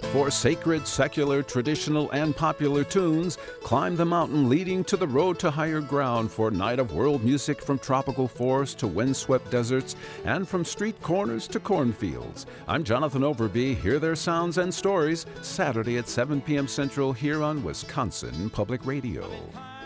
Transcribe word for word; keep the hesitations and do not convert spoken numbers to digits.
for sacred, secular, traditional, and popular tunes, climb the mountain leading to the road to higher ground for Night of World Music from tropical forests to windswept deserts and from street corners to cornfields. I'm Jonathan Overby. Hear their sounds and stories Saturday at seven p m Central here on Wisconsin Public Radio.